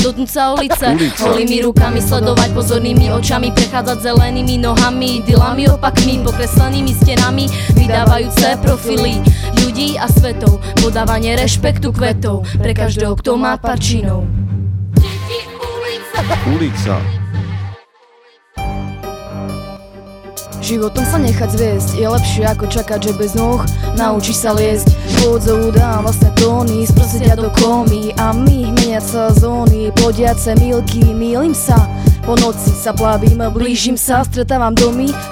dotknúť sa ulice, holými rukami sledovať pozornými očami, prechádzať zelenými nohami, idylami, opakmi, pokreslenými stenami, vydávajúce profily ľudí a svetov, podávanie rešpektu kvetov pre každého, kto má pár činov. Ulica. Životom sa nechať zviesť je lepšie ako čakať, že bez nôh naučíš sa liesť. Pôdzou dám vlastné tóny, sprosieť do komy a my meniať sa zóny, plodiace milky, mýlim sa. Po noci sa plavím, blížim sa, stretávam domy,